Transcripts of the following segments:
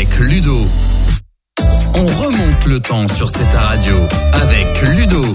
avec Ludo. On remonte le temps sur cette radio avec Ludo.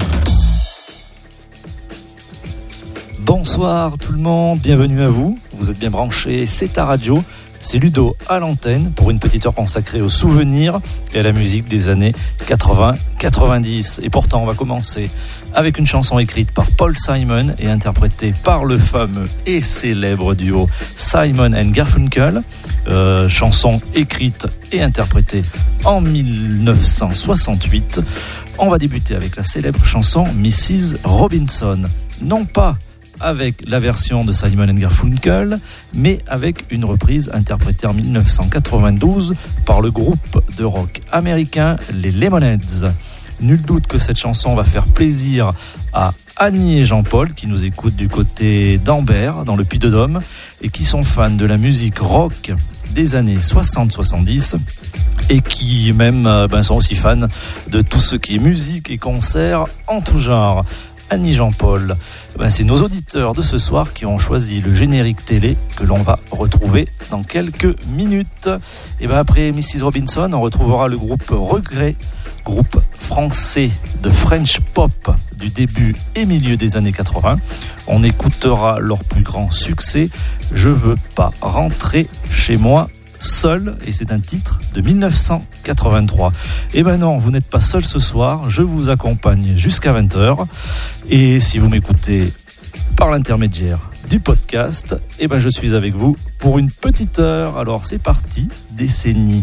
Bonsoir tout le monde, bienvenue à vous. Vous êtes bien branchés, c'est ta radio. C'est Ludo à l'antenne pour une petite heure consacrée aux souvenirs et à la musique des années 80-90. Et pourtant, on va commencer avec une chanson écrite par Paul Simon et interprétée par le fameux et célèbre duo Simon & Garfunkel. Chanson écrite et interprétée en 1968. On va débuter avec la célèbre chanson Mrs. Robinson. Non pas avec la version de Simon & Garfunkel, mais avec une reprise interprétée en 1992 par le groupe de rock américain les Lemonheads. Nul doute que cette chanson va faire plaisir à Annie et Jean-Paul qui nous écoutent du côté d'Ambert, dans le Puy-de-Dôme, et qui sont fans de la musique rock des années 60-70 et qui même sont aussi fans de tout ce qui est musique et concerts en tout genre. Annie Jean-Paul, c'est nos auditeurs de ce soir qui ont choisi le générique télé que l'on va retrouver dans quelques minutes. Et après Mrs. Robinson, on retrouvera le groupe Regret, groupe français de French pop du début et milieu des années 80. On écoutera leur plus grand succès, Je veux pas rentrer chez moi seul, et c'est un titre de 1983. Et non, vous n'êtes pas seul ce soir, je vous accompagne jusqu'à 20h, et si vous m'écoutez par l'intermédiaire du podcast, je suis avec vous pour une petite heure. Alors c'est parti, décennie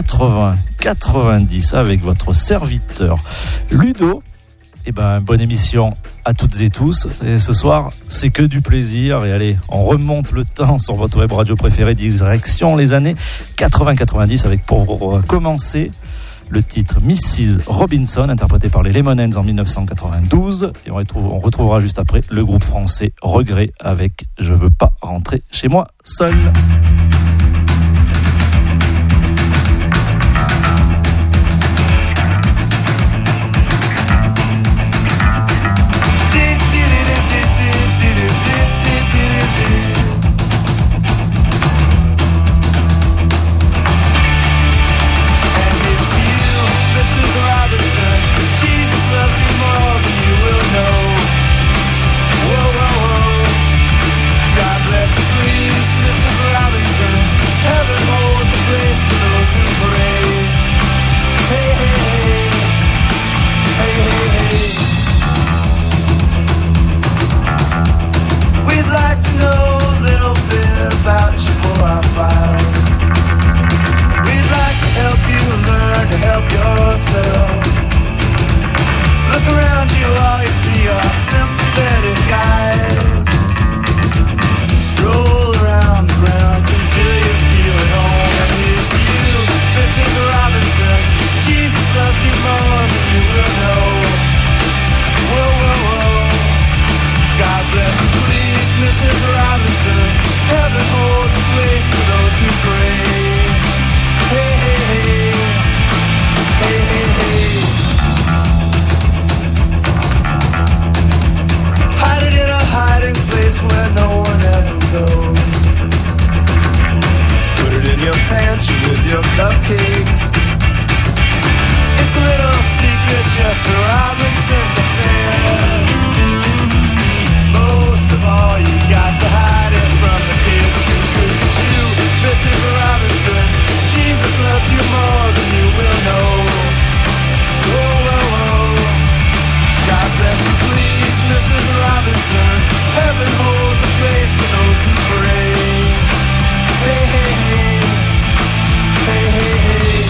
80-90 avec votre serviteur Ludo. Bonne émission à toutes et tous. Et ce soir, c'est que du plaisir. Et allez, on remonte le temps sur votre web radio préférée, direction les années 80-90, avec pour commencer le titre Mrs. Robinson, interprété par les Lemonheads en 1992. Et on retrouvera juste après le groupe français Regret avec Je veux pas rentrer chez moi seul.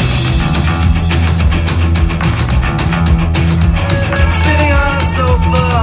Sitting on a sofa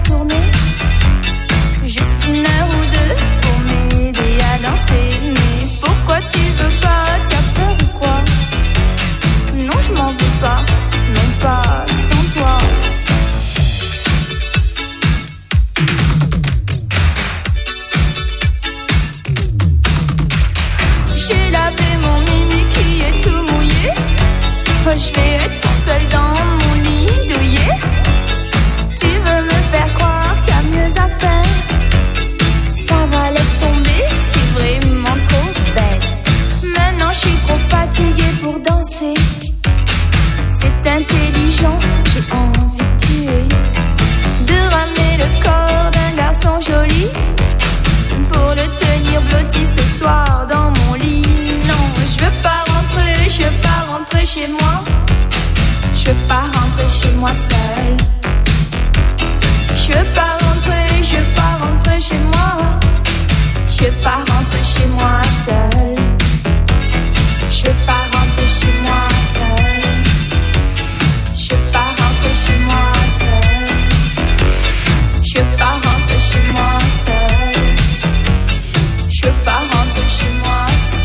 tourner juste une heure ou deux pour m'aider à danser. Mais pourquoi tu veux pas? Tu as peur ou quoi? Non, je m'en veux pas, non pas sans toi. J'ai lavé mon mimi qui est tout mouillé. Je vais être tout seul dans mon lit douillet. Tu veux me faire croire que tu as mieux à faire? Ça va, laisse tomber, tu es vraiment trop bête. Maintenant je suis trop fatiguée pour danser. C'est intelligent, j'ai envie de tuer. De ramener le corps d'un garçon joli pour le tenir blotti ce soir dans mon lit. Non, je veux pas rentrer chez moi. Je veux pas rentrer chez moi seule. Je veux pas rentrer chez moi. Je veux pas rentrer chez moi seule. Je veux pas rentrer chez moi seule. Je veux pas rentrer chez moi seule. Je veux pas rentrer chez moi seule. Je veux pas rentrer chez moi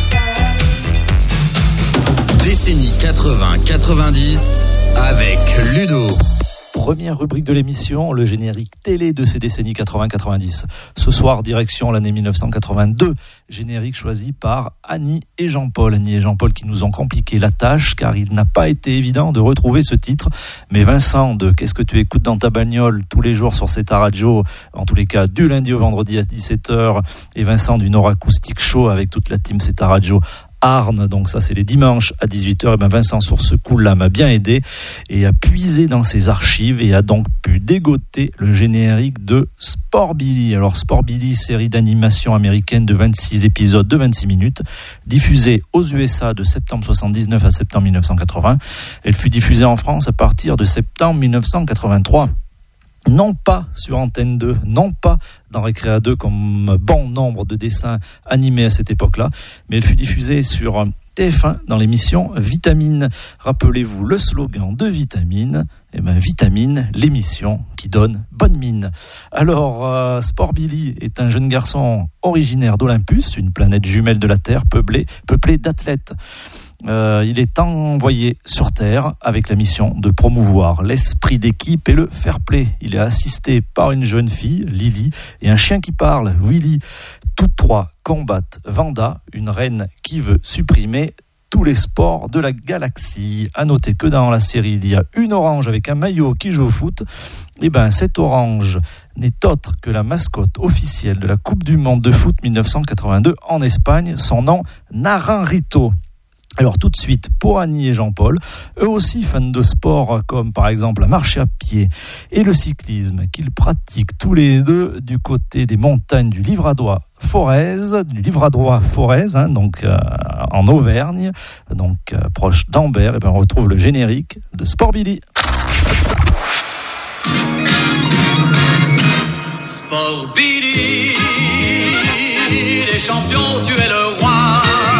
seule. Décennie 80-90 avec Ludo. Première rubrique de l'émission, le générique télé de ces décennies 80-90. Ce soir, direction l'année 1982, générique choisi par Annie et Jean-Paul. Annie et Jean-Paul qui nous ont compliqué la tâche car il n'a pas été évident de retrouver ce titre. Mais Vincent de Qu'est-ce que tu écoutes dans ta bagnole tous les jours sur CETA Radio, en tous les cas du lundi au vendredi à 17h, et Vincent du Nord Acoustic Show avec toute la team CETA Radio Arne, donc ça c'est les dimanches à 18h. Et ben Vincent sur ce coup-là m'a bien aidé et a puisé dans ses archives et a donc pu dégoter le générique de Sport Billy. Alors Sport Billy, série d'animation américaine de 26 épisodes de 26 minutes, diffusée aux USA de septembre 79 à septembre 1980. Elle fut diffusée en France à partir de septembre 1983. Non pas sur Antenne 2, non pas dans Récréa 2 comme bon nombre de dessins animés à cette époque-là, mais elle fut diffusée sur TF1 dans l'émission Vitamine. Rappelez-vous le slogan de Vitamine, eh ben Vitamine, l'émission qui donne bonne mine. Alors, Sport Billy est un jeune garçon originaire d'Olympus, une planète jumelle de la Terre peuplée d'athlètes. Il est envoyé sur Terre avec la mission de promouvoir l'esprit d'équipe et le fair play. Il est assisté par une jeune fille, Lily, et un chien qui parle, Willy. Toutes trois combattent Vanda, une reine qui veut supprimer tous les sports de la galaxie. À noter que dans la série, il y a une orange avec un maillot qui joue au foot. Et ben, cette orange n'est autre que la mascotte officielle de la Coupe du Monde de foot 1982 en Espagne. Son nom, Naranjito. Alors tout de suite, pour Annie et Jean-Paul, eux aussi fans de sport comme par exemple la marche à pied et le cyclisme qu'ils pratiquent tous les deux du côté des montagnes du Livradois-Forez, donc en Auvergne, donc proche d'Ambert. Et bien on retrouve le générique de Sport Billy. Sport Billy, les champions, tu es le roi.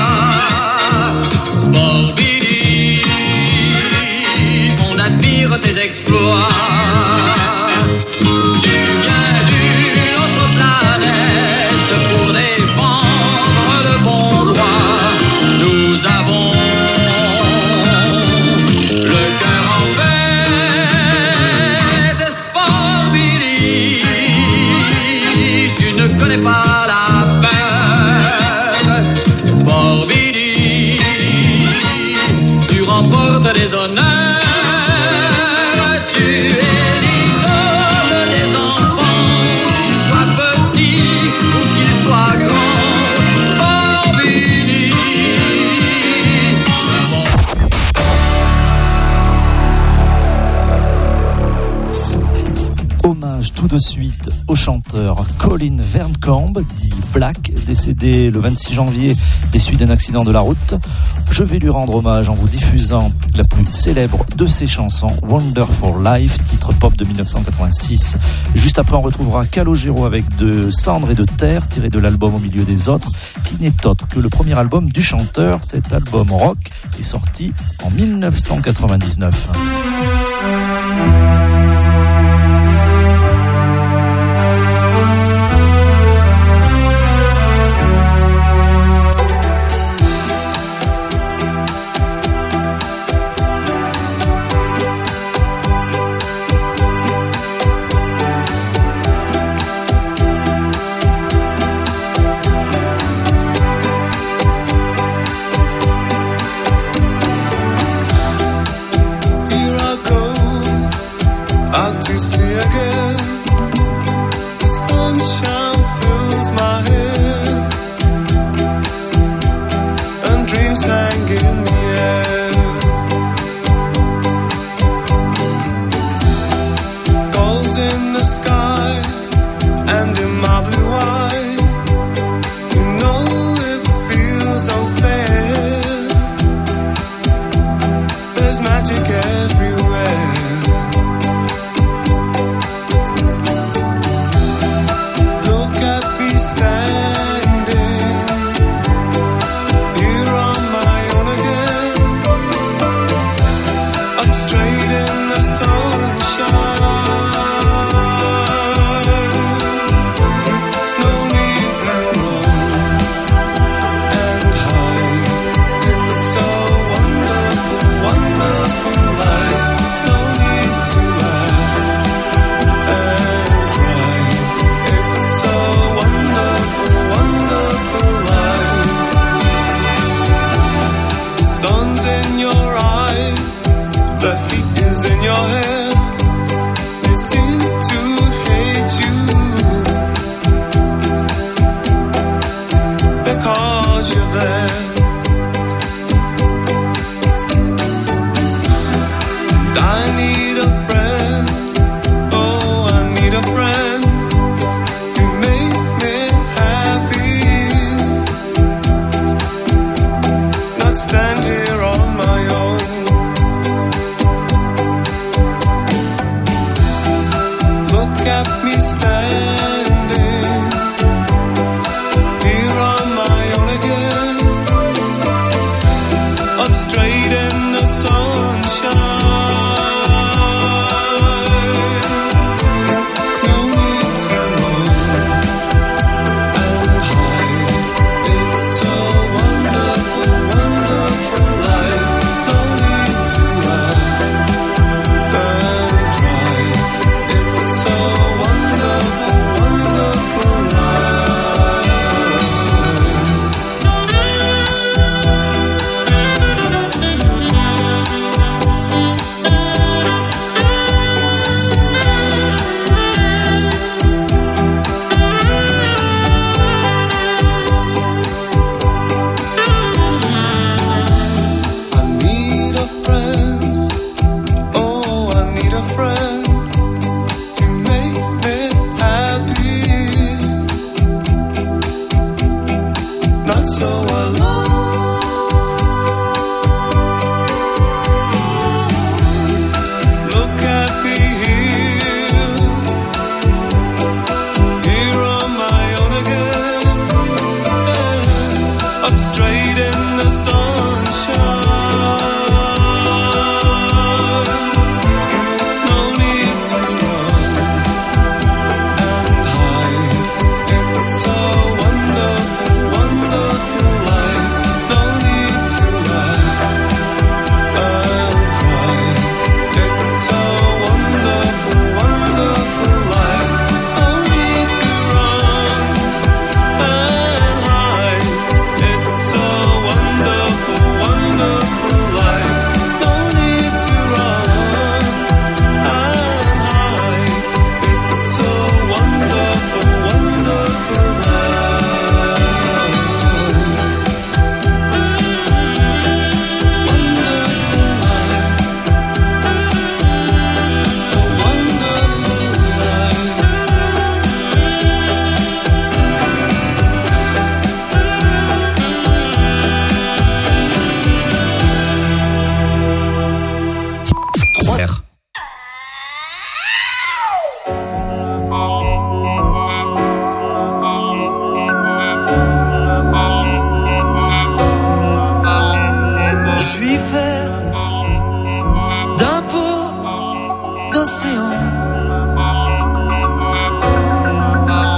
Sport Billy, on admire tes exploits. Tu viens d'une autre planète pour défendre le bon droit. Nous avons le cœur en fête. Sport Billy, tu ne connais pas la peur. Sport Billy, remporte des honneurs, tu es l'idole des enfants, qu'ils soient petits ou qu'ils soient grands. Sport Billy. Hommage tout de suite au chanteur Colin Verncamp, dit Black, décédé le 26 janvier des suites d'un accident de la route. Je vais lui rendre hommage en vous diffusant la plus célèbre de ses chansons, Wonderful Life, titre pop de 1986. Juste après, on retrouvera Calogero avec de Cendres et de Terre, tiré de l'album Au milieu des autres, qui n'est autre que le premier album du chanteur. Cet album rock est sorti en 1999.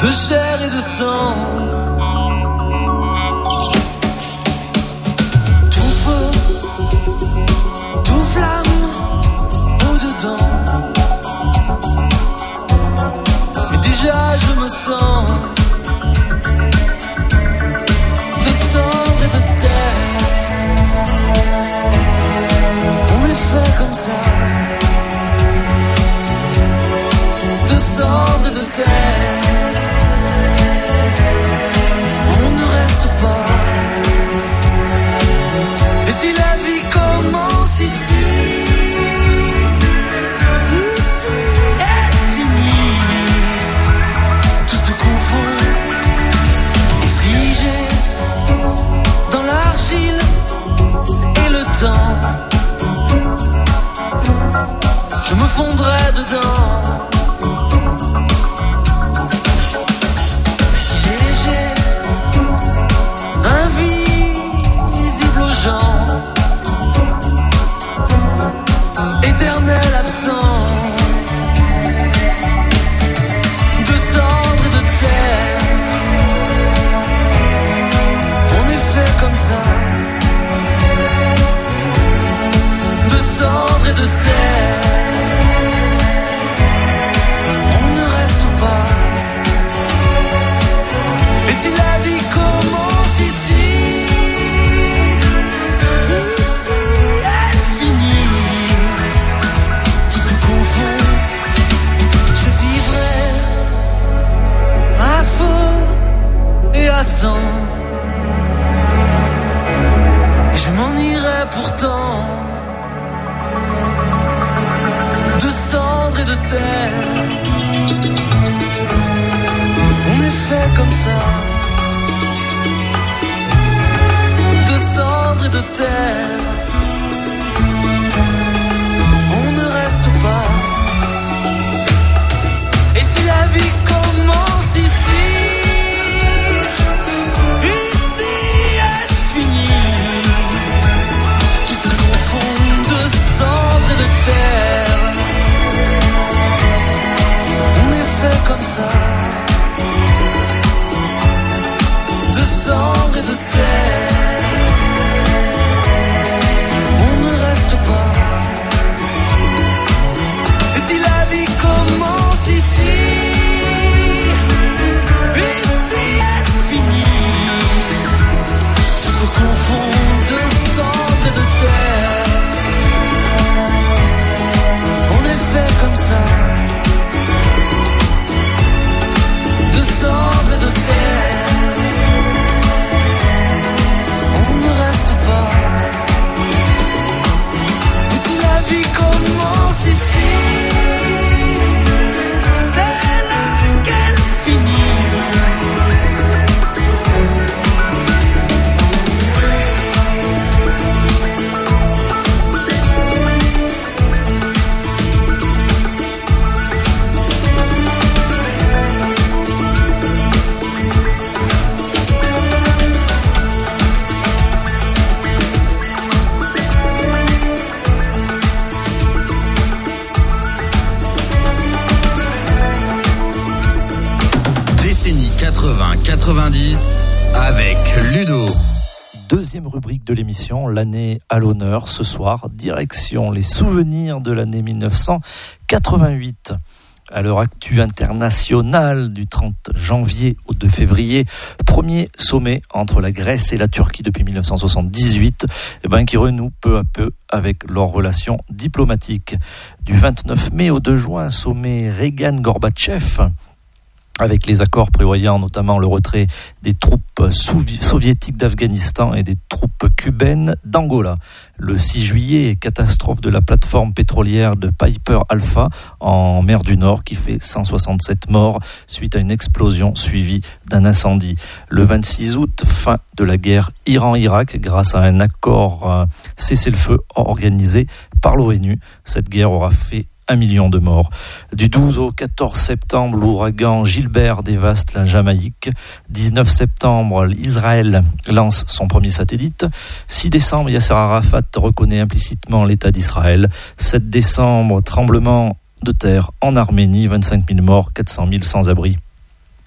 de chair et de sang. Tout feu, tout flamme, au-dedans. Et déjà je me sens de cendre et de terre. On est fait comme ça, de cendre et de terre. On ne reste pas. Et si la vie commence ici, ici, elle finit. Tout se confond et figé dans l'argile et le temps. Je me fondrai dedans. Si léger, invisible aux gens, éternel absent, de cendre et de terre. On est fait comme ça, de cendre et de terre. Et si la vie commence ici, ici, elle finit. Tout se confond. Je vivrai à feu et à sang. Et je m'en irai pourtant, de cendre et de terre. On est fait comme ça, de cendre et de terre. On ne reste pas. Et si la vie commence ici, ici elle finit. Tout se confond, de cendre et de terre. On est fait comme ça, de cendre et de terre. On ne reste pas. Et si la vie commence ici, ici elle finit. Tout se confond, de cendre et de terre. On est fait comme ça, de cendre et de terre. On ne reste pas. Et si la vie commence ici, c'est là qu'elle finit. Décennie 80-90 avec Ludo. Deuxième rubrique de l'émission, l'année à l'honneur. Ce soir, direction les souvenirs de l'année 1988. À l'heure actuelle internationale du 30 janvier au 2 février, premier sommet entre la Grèce et la Turquie depuis 1978, qui renoue peu à peu avec leurs relations diplomatiques. Du 29 mai au 2 juin, sommet Reagan-Gorbatchev, avec les accords prévoyant notamment le retrait des troupes soviétiques d'Afghanistan et des troupes cubaines d'Angola. Le 6 juillet, catastrophe de la plateforme pétrolière de Piper Alpha en mer du Nord qui fait 167 morts suite à une explosion suivie d'un incendie. Le 26 août, fin de la guerre Iran-Irak grâce à un accord cessez-le-feu organisé par l'ONU. Cette guerre aura fait 1 million de morts. Du 12 au 14 septembre, l'ouragan Gilbert dévaste la Jamaïque. 19 septembre, Israël lance son premier satellite. 6 décembre, Yasser Arafat reconnaît implicitement l'État d'Israël. 7 décembre, tremblement de terre en Arménie, 25 000 morts, 400 000 sans-abri.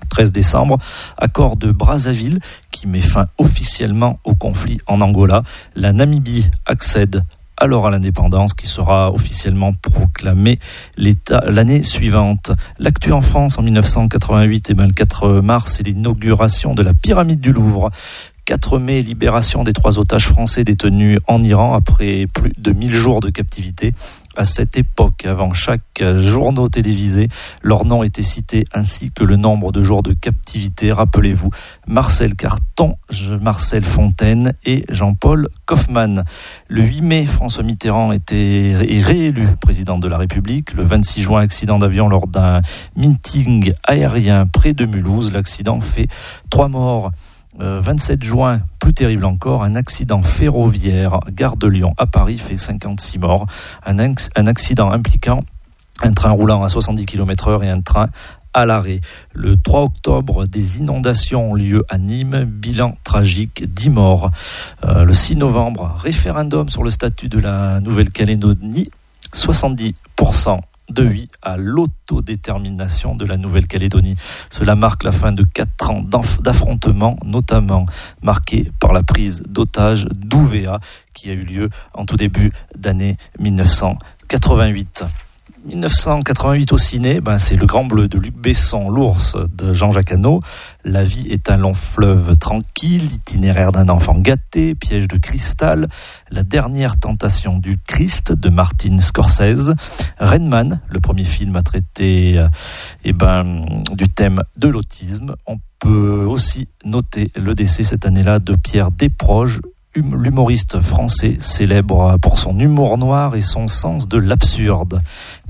13 décembre, accord de Brazzaville qui met fin officiellement au conflit en Angola. La Namibie accède alors à l'indépendance qui sera officiellement proclamée l'année suivante. L'actu en France en 1988, le 4 mars, c'est l'inauguration de la pyramide du Louvre. 4 mai, libération des 3 otages français détenus en Iran après plus de 1000 jours de captivité. À cette époque, avant chaque journaux télévisé, leur nom était cité ainsi que le nombre de jours de captivité. Rappelez-vous, Marcel Carton, Marcel Fontaine et Jean-Paul Kaufmann. Le 8 mai, François Mitterrand est réélu président de la République. Le 26 juin, accident d'avion lors d'un meeting aérien près de Mulhouse. L'accident fait 3 morts. 27 juin, plus terrible encore, un accident ferroviaire, gare de Lyon à Paris, fait 56 morts. Un accident impliquant un train roulant à 70 km/h et un train à l'arrêt. Le 3 octobre, des inondations ont lieu à Nîmes, bilan tragique, 10 morts. Le 6 novembre, référendum sur le statut de la Nouvelle-Calédonie, 70% de oui à l'autodétermination de la Nouvelle-Calédonie. Cela marque la fin de 4 ans d'affrontements, notamment marqués par la prise d'otages d'Ouvéa, qui a eu lieu en tout début d'année 1988. 1988 au ciné, c'est Le Grand Bleu de Luc Besson, L'Ours de Jean-Jacques Hano, La vie est un long fleuve tranquille, Itinéraire d'un enfant gâté, Piège de cristal, La dernière tentation du Christ de Martin Scorsese, Rain Man, le premier film à traiter du thème de l'autisme. On peut aussi noter le décès cette année-là de Pierre Desproges, l'humoriste français célèbre pour son humour noir et son sens de l'absurde.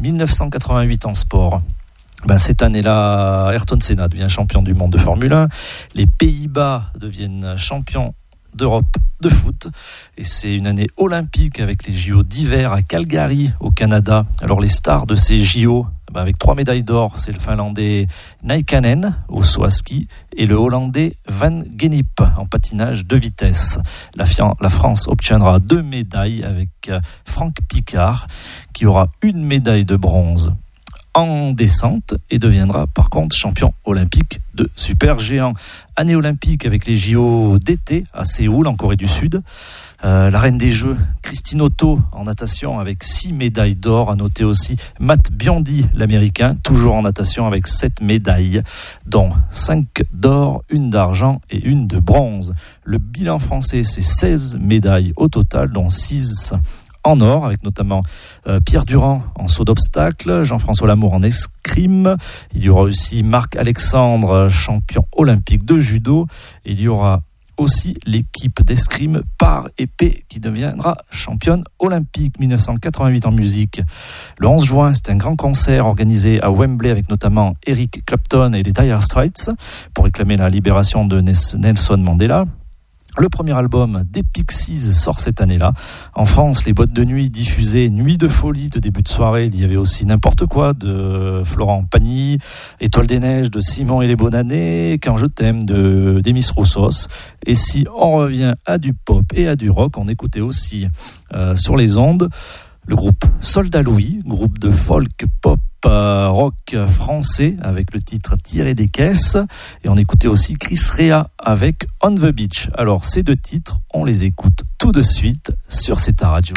1988 en sport. Cette année-là, Ayrton Senna devient champion du monde de Formule 1. Les Pays-Bas deviennent champions d'Europe de foot. Et c'est une année olympique avec les JO d'hiver à Calgary, au Canada. Alors les stars de ces JO, avec 3 médailles d'or, c'est le Finlandais Naikanen au saut à ski et le Hollandais Van Gennep en patinage de vitesse. La France obtiendra 2 médailles avec Franck Picard qui aura 1 médaille de bronze en descente et deviendra par contre champion olympique de supergéant. Année olympique avec les JO d'été à Séoul en Corée du Sud. La reine des Jeux, Christine Otto en natation avec 6 médailles d'or. À noter aussi Matt Biondi, l'américain, toujours en natation avec 7 médailles, dont 5 d'or, 1 d'argent et 1 de bronze. Le bilan français, c'est 16 médailles au total, dont 6 en or, avec notamment Pierre Durand en saut d'obstacle, Jean-François Lamour en escrime. Il y aura aussi Marc Alexandre, champion olympique de judo. Il y aura aussi l'équipe d'escrime par épée qui deviendra championne olympique. 1988 en musique. Le 11 juin, c'est un grand concert organisé à Wembley avec notamment Eric Clapton et les Dire Straits pour réclamer la libération de Nelson Mandela. Le premier album des Pixies sort cette année-là. En France, les boîtes de nuit diffusaient Nuit de folie de début de soirée. Il y avait aussi N'importe quoi de Florent Pagny, Étoile des neiges de Simon et les Bonnes années, Quand je t'aime de Demis Roussos. Et si on revient à du pop et à du rock, on écoutait aussi sur les ondes le groupe Soldat Louis, groupe de folk pop rock français avec le titre Tiré des caisses, et on écoutait aussi Chris Rea avec On the Beach. Alors ces 2 titres, on les écoute tout de suite sur Ceta Radio.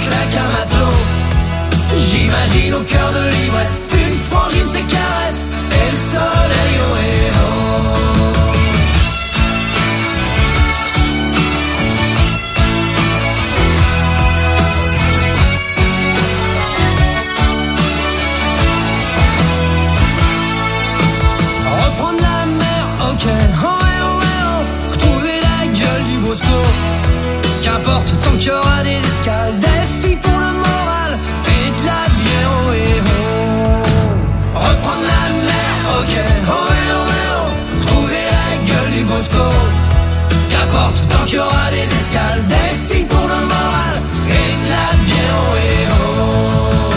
claque un matelot. J'imagine au cœur de l'ivresse une frangine, ses caresses et le soleil au héros. Reprendre la mer, ok, retrouver la gueule du Bosco. Qu'importe tant qu'il y aura des escales, des filles pour le moral et de la bière au héros. Reprendre la mer, ok, retrouver la gueule du Bosco. Qu'importe tant qu'il y aura des escales, des filles pour le moral et de la bière au héros.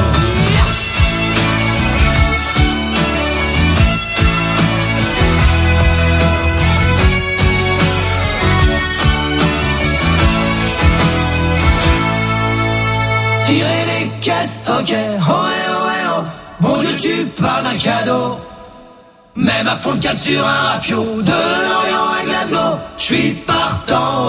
Tirer les caisses, ok, bon Dieu tu parles d'un cadeau. Même à fond de cale sur un rafio, de Lorient à Glasgow, j'suis partant au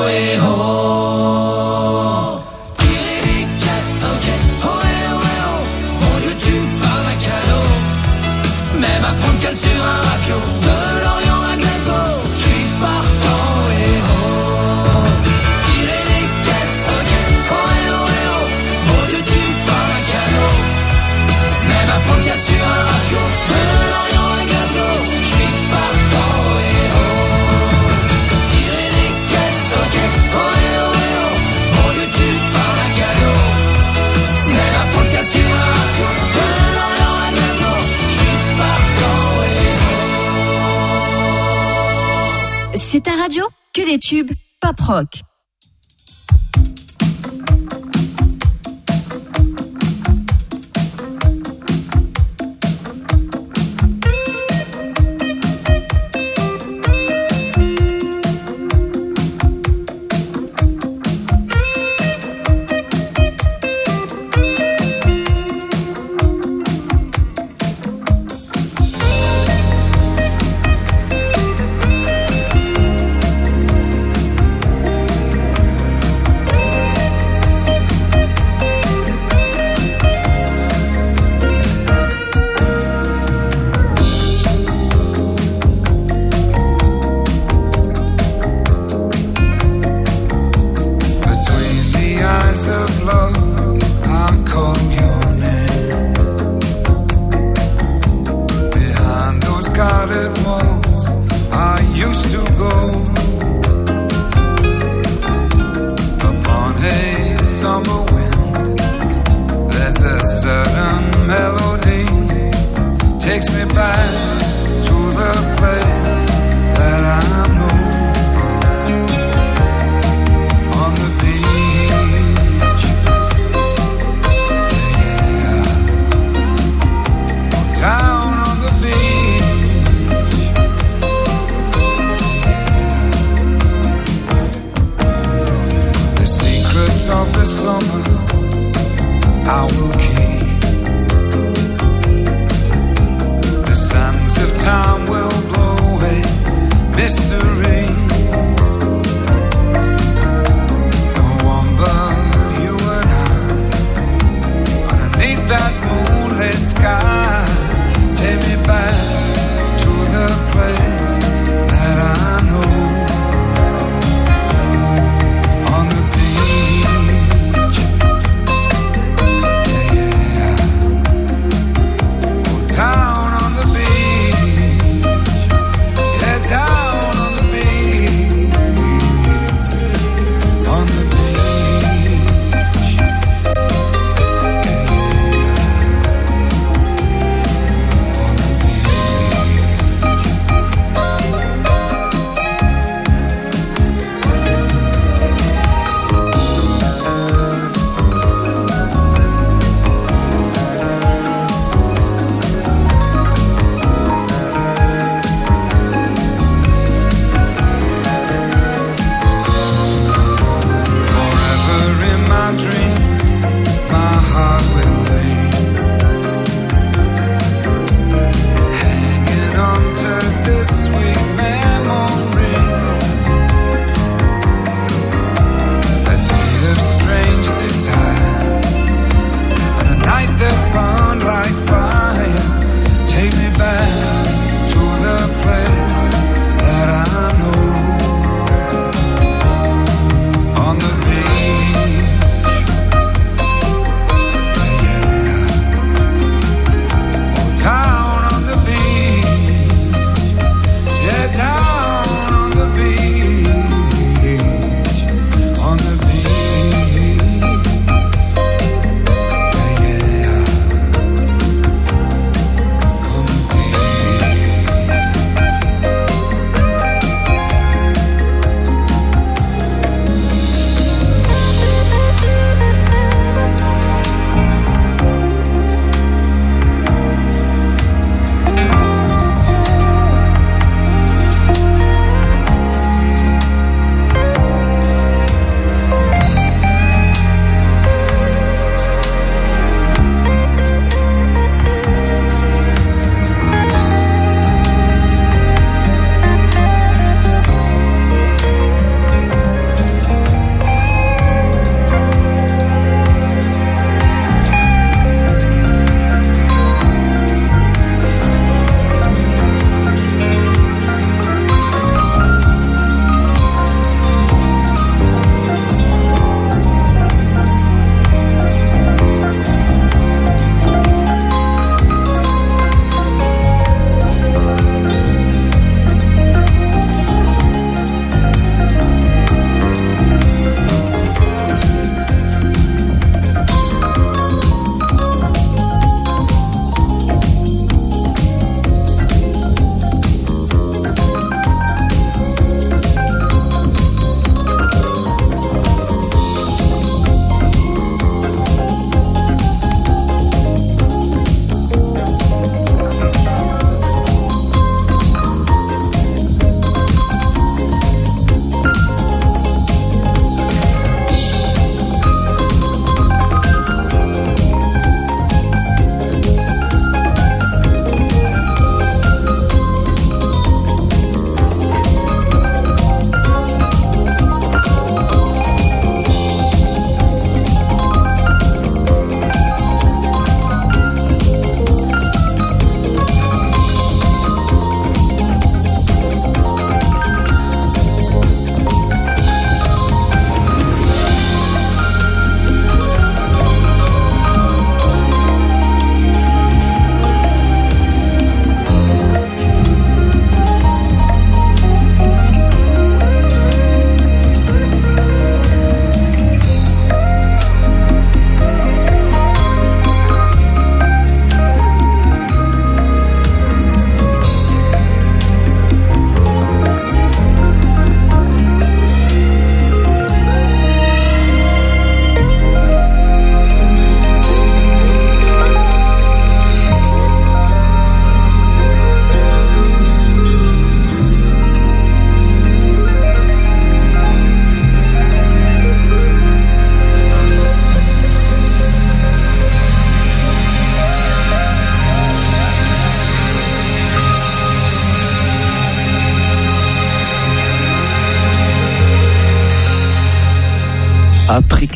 héros. Tirer les caisses, ok, bon Dieu tu parles d'un cadeau. Même à fond de cale sur un rafio, de Lorient à Glasgow, j'suis partant au héros. Tirer les caisses, ok, bon Dieu tu parles d'un cadeau. Même à fond de cale sur un rafio, de Lorient à Glasgow, j'suis partant au héros. Tirer les caisses, ok, bon Dieu tu parles d'un cadeau. Même à fond de cale sur un rafio, de Lorient à Glasgow, j'suis partant au héros. C'est ta radio, que des tubes, pop rock. Down on the beach,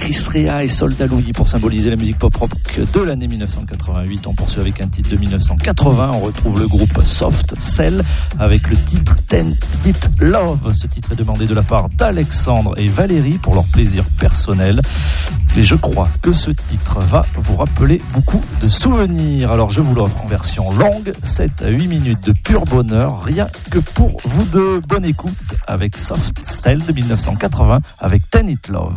Chris Rea et Soldat Louis pour symboliser la musique pop-rock de l'année 1988. On poursuit avec un titre de 1980. On retrouve le groupe Soft Cell avec le titre 10-Bit Love. Ce titre est demandé de la part d'Alexandre et Valérie pour leur plaisir personnel. Et je crois que ce titre va vous rappeler beaucoup de souvenirs. Alors je vous l'offre en version longue, 7 à 8 minutes de pur bonheur, rien que pour vous deux. Bonne écoute avec Soft Cell de 1980 avec 10-Bit Love.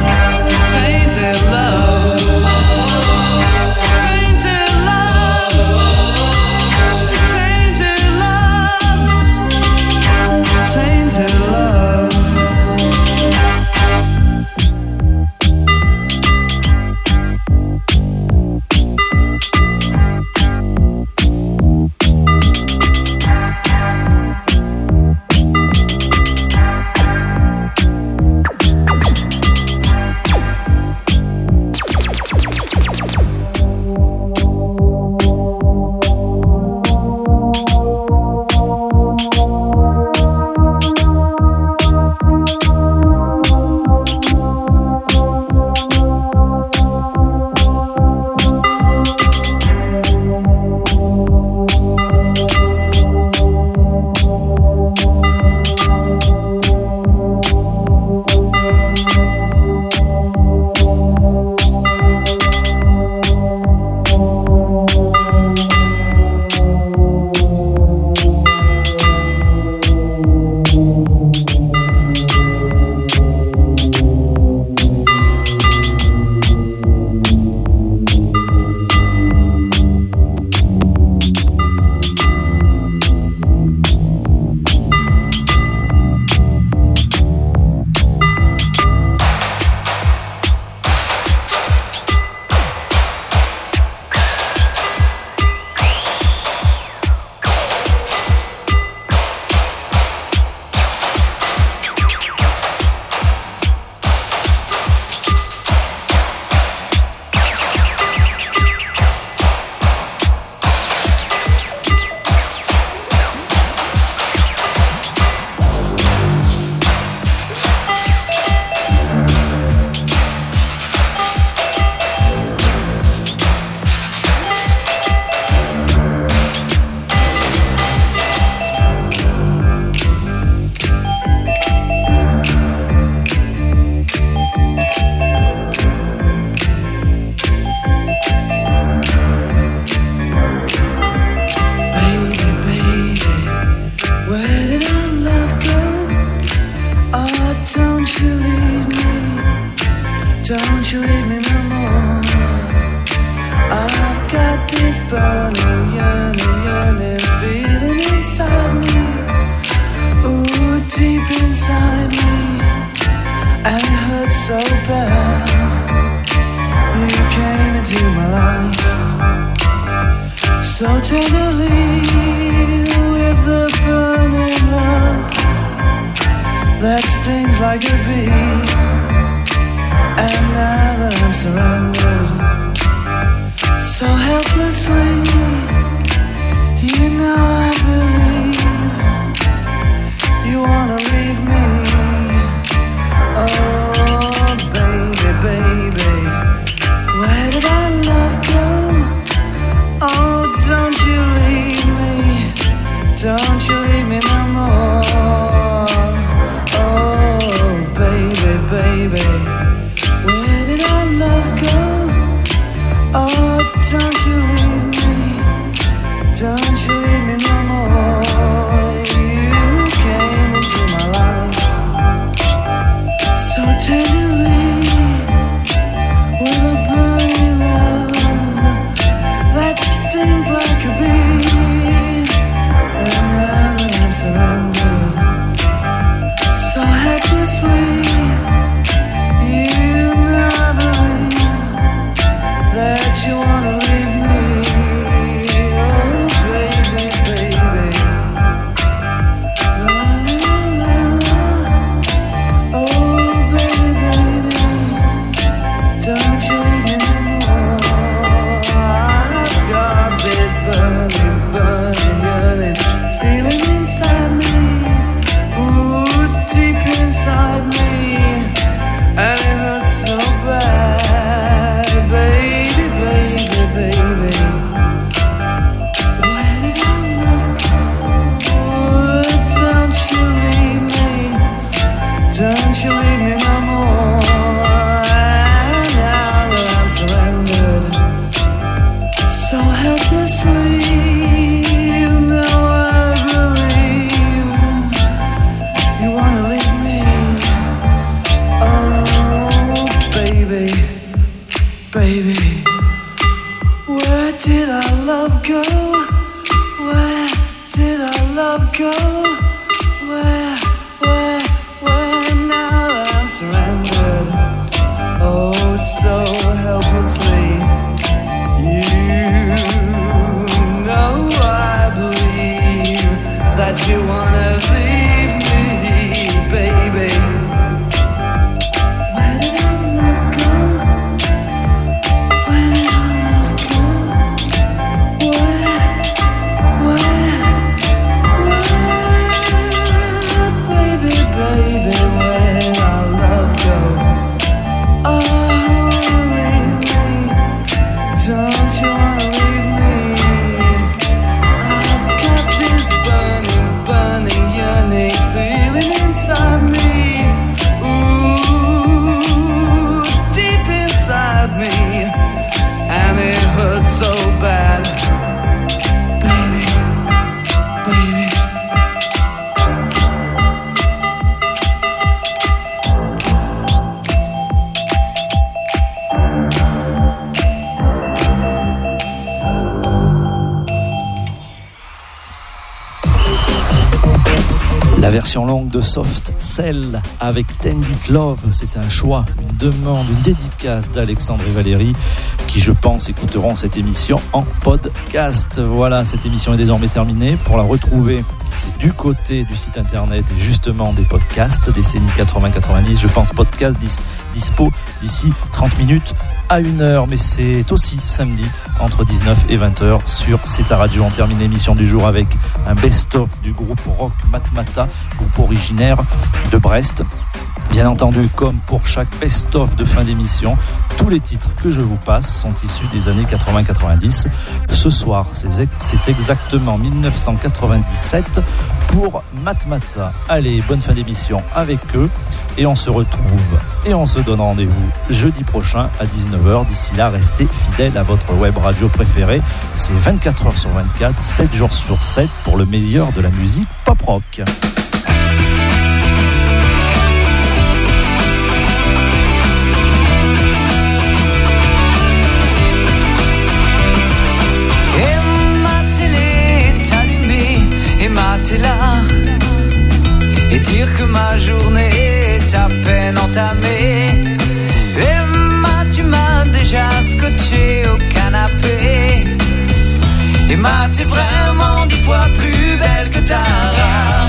Tainted love. tenderly with the burning love that stings like a bee. And now that I'm surrendered so helplessly, you know I believe you wanna leave me. Oh baby, baby, where did our love go? Oh, don't you leave me, don't you leave me no more. Oh baby, baby, where did our love go? Oh, don't you leave me, don't you leave me no more. You came into my life so tenderly with a burning love that stings like a bee. And now that I'm surrendered so helplessly, you know I believe that you wanna leave me. Oh baby, baby, la, la, la. Oh baby, baby, don't you leave me no more. I've got this burning, burning, yearning feeling inside me, ooh, deep inside me, and it hurts so bad, baby, baby, baby. Where did our love go? Don't you leave me, don't you leave me no more. And now that I'm surrendered so helplessly, you know I believe you wanna leave me. Oh baby, baby, where did our love go? Where did our love go? Where now that I'm surrendered, oh so helplessly, you know I believe that you wanna leave me, baby. Where did our love go? Where did our love go? Where, baby, baby, where did our love go? Oh, leave me, don't you wanna leave me? I've got this burning, burning, yearning feeling inside me, ooh, deep inside me, and it hurts so bad, baby, baby. La version longue de Soft Cell avec 10 Bit Love, c'est un choix, une demande, une dédicace d'Alexandre et Valérie qui, je pense, écouteront cette émission en podcast. Voilà, cette émission est désormais terminée. Pour la retrouver, c'est du côté du site internet et justement des podcasts, décennie 80-90, je pense podcast dispo d'ici 30 minutes à 1 heure, mais c'est aussi samedi entre 19 et 20h sur C'est ta radio. On termine l'émission du jour avec un best-of du groupe rock Matmata, groupe originaire de Brest. Bien entendu, comme pour chaque best-of de fin d'émission, tous les titres que je vous passe sont issus des années 80-90. Ce soir, c'est exactement 1997 pour Matmata. Allez, bonne fin d'émission avec eux. Et on se retrouve et on se donne rendez-vous jeudi prochain à 19h. D'ici là, restez fidèles à votre web radio préférée. C'est 24h sur 24, 7 jours sur 7 pour le meilleur de la musique pop-rock. T'es là et dire que ma journée est à peine entamée. Emma, tu m'as déjà scotché au canapé. Emma, t'es vraiment 10 fois plus belle que Tara.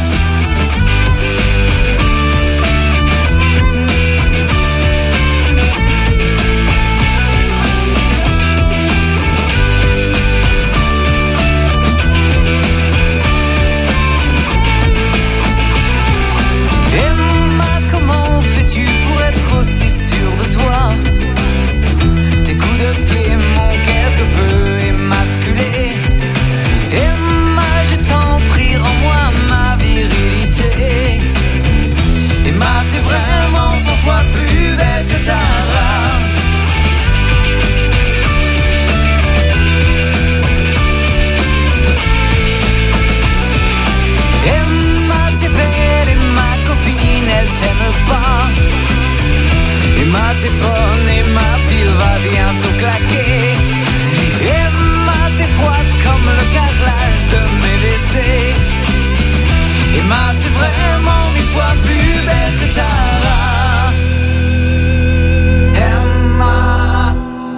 Emma, comment fais-tu pour être aussi sûr de toi? Tes coups de pied m'ont quelque peu émasculé. Emma, je t'en prie, rends-moi ma virilité. Emma, t'es vraiment 100 fois plus belle que Tara. Emma, t'es belle et ma copine, elle t'aime pas. Emma, t'es bonne et ma pile va bientôt claquer. Emma, t'es froide comme le carrelage de mes WC. Emma, t'es vraiment 1000 fois plus belle que Tara. Emma,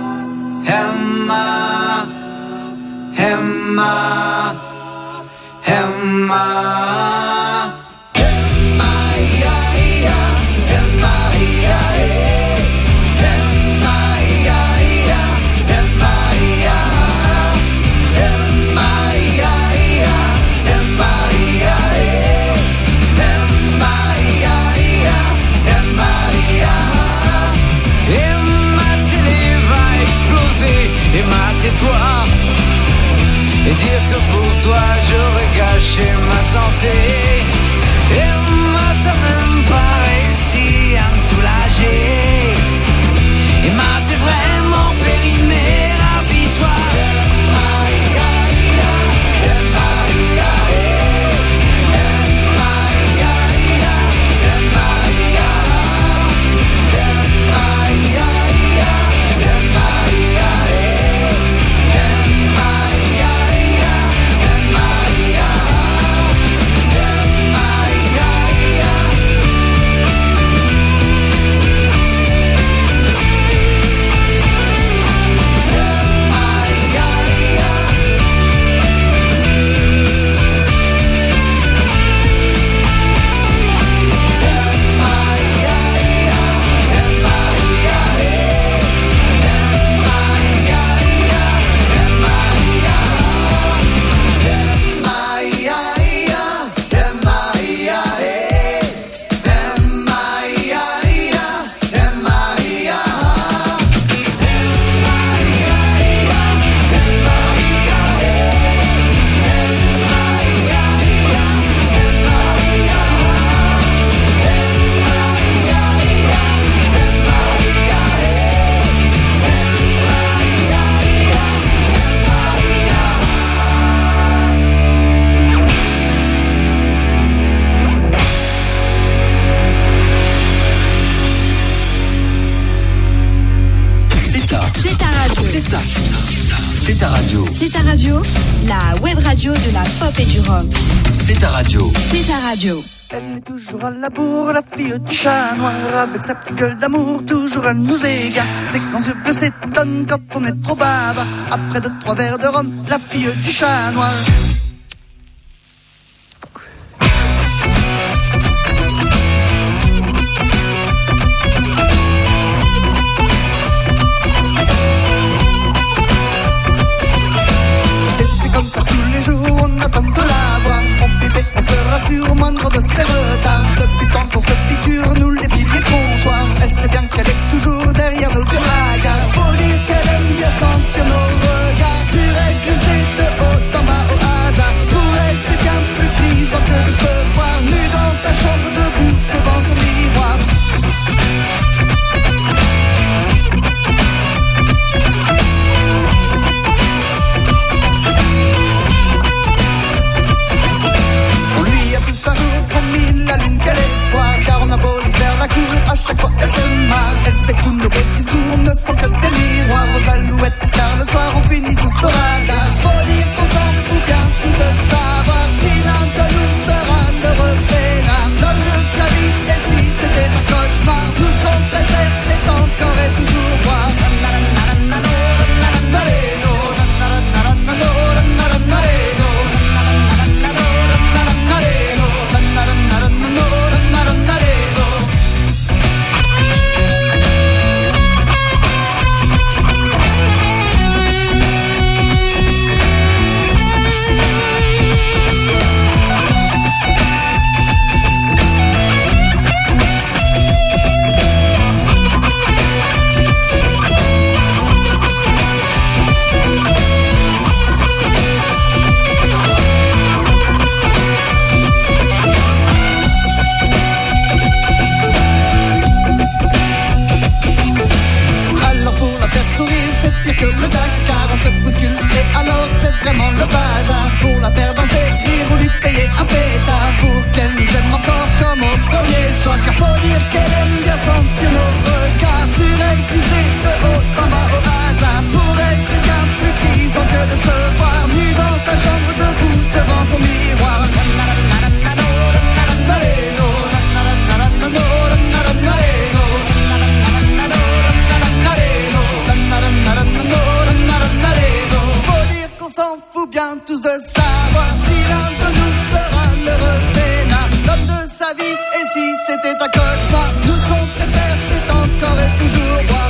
Emma, Emma, Emma. Emma, tais-toi et dire que pour toi j'aurais gâché ma santé. Emma, t'as même pas réussi à me soulager. Emma, t'es vraiment périmée, rapide-toi. C'est ta radio. C'est ta radio, la web radio de la pop et du rock. C'est ta radio. C'est ta radio. Elle est toujours à la bourre, la fille du chat noir. Avec sa petite gueule d'amour, toujours à nous égare. C'est quand ce bleu s'étonne quand on est trop bavard. Après 2-3 verres de rhum, la fille du chat noir. Comme ça tous les jours on attend de la voir. On flippait, on se rassure, moindre de ses retards. Depuis le temps qu'on se piqûre, nous les piliers comptoirs. Elle sait bien qu'elle est toujours derrière nos yeux hagards. Faut dire qu'elle aime bien sentir nos regards. Sur elle glisser de haut en bas au hasard. pire que le Dakar. On se bouscule et alors c'est vraiment le bazar. Pour la faire danser, rire ou lui payer un pétard, pour qu'elle nous aime encore comme au premier soir. Car faut dire qu'elle aime nous ascendre sur nos regards. Sur elle, si c'est ce haut, s'en va au hasard. Pour elle, c'est qu'un plus grisant que de se voir nu dans sa chambre debout devant son miroir. Faut dire qu'on s'en fout bien tous de savoir si l'un de nous sera l'heureux vénard, l'homme de sa vie. Et si c'était un cauchemar, nous ce qu'on préfère c'est encore et toujours boire.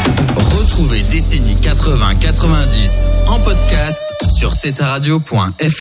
décennies 80-90 en podcast sur cetaradio.fr.